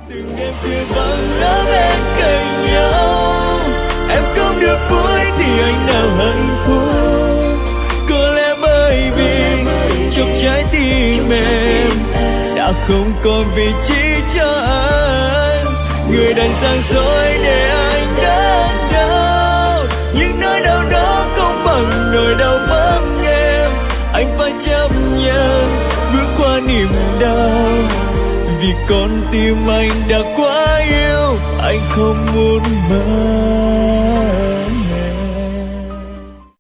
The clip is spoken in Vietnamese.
Từng đêm khuya vắng ở bên cạnh nhau, em không được vui thì anh nào hạnh phúc. Có lẽ bởi vì trong trái tim em đã không còn vị trí cho anh, người đành sang dối để anh đớn đau. Nhưng nỗi đau đó không bằng nỗi đau mất em, anh phải chấp nhận bước qua niềm đau. Vì con tim anh đã quá yêu, anh không muốn mất.